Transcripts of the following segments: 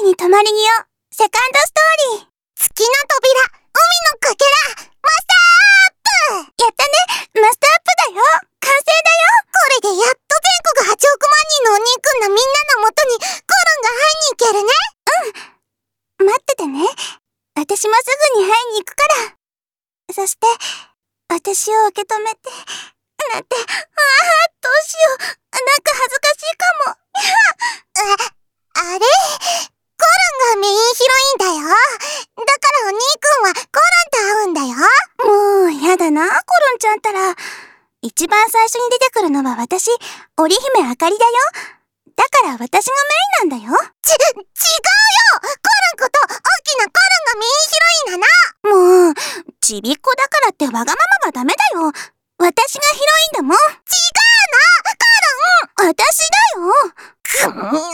に泊まりによセカンドストーリー。月の扉、海のかけら、マスターアップ。やったね、マスターアップだよ。完成だよ。これでやっと全国8億万人のお兄くんのみんなのもとにコロンが会いに行けるね。待っててね。私もすぐに会いに行くから。そして私を受け止めてなんて、どうしよう。なんか恥ずかしいかも。あれ？コロンがメインヒロインだよ。だからお兄くんはコロンと会うんだよ。もうやだな、コロンちゃんったら。一番最初に出てくるのは私、織姫あかりだよ。だから私がメインなんだよ。違うよ。コロンこと大きなコロンがメインヒロインなの。もうちびっこだからってわがままはダメだよ。私がヒロインだもん。違うの、コロン。私だよ。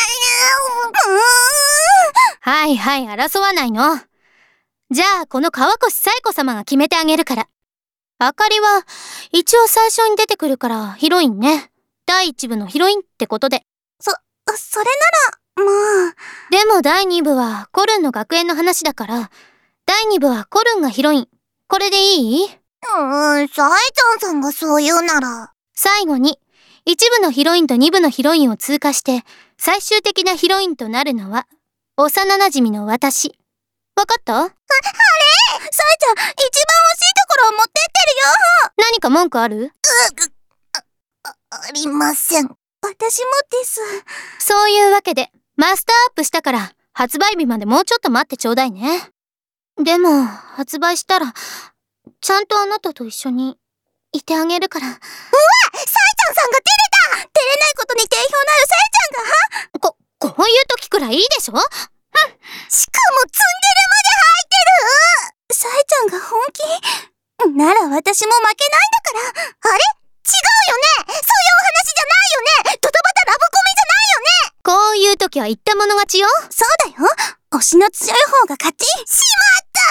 はいはい、争わないの。じゃあこの川越紗恵子様が決めてあげるから。あかりは一応最初に出てくるからヒロインね。第1部のヒロインってことで。 それならもう。 でも第2部はコルンの学園の話だから、第2部はコルンがヒロイン。これでいい？ サエちゃんさんがそう言うなら。 最後に1部のヒロインと2部のヒロインを通過して最終的なヒロインとなるのは幼馴染の私。わかった？あれ？ サエちゃん、一番欲しいところを持ってってるよ。 何か文句ある？ ありません。私もです。 そういうわけでマスターアップしたから発売日までもうちょっと待ってちょうだいね。でも発売したらちゃんとあなたと一緒にいてあげるから。うわ！ サエちゃんさんが照れた！照れないことに定評のあるサエちゃんがこういう時くらいいいでしょ？ しかもツンデレまで入ってる！サエちゃんが本気？なら私も負けないんだから。あれ？違うよね？そういうお話じゃないよね？ドタバタラブコメじゃないよね？ こういう時は言ったもの勝ちよ。 そうだよ。推しの強い方が勝ち。しまった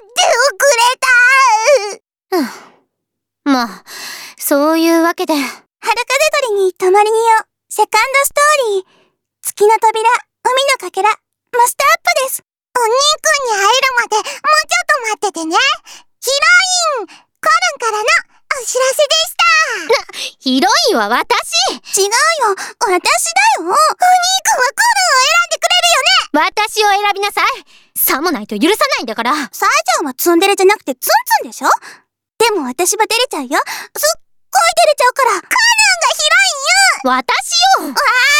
！出遅れた！ まあ、そういうわけで。 裸手鳥に泊まりによセカンドストーリー。月の扉、海のかけら、マスターアップです。お兄くんに会えるまでもうちょっと待っててね。ヒロイン、コルンからのお知らせでした。 ヒロインは私！ 違うよ、私だよ。お兄くんはコルンを選んでくれるよね？ 私を選びなさい。さもないと許さないんだから。 サエちゃんはツンデレじゃなくてツンツンでしょ？でも私は照れちゃうよ。すっごい照れちゃうから。コルンがヒロインよ！ 私よ！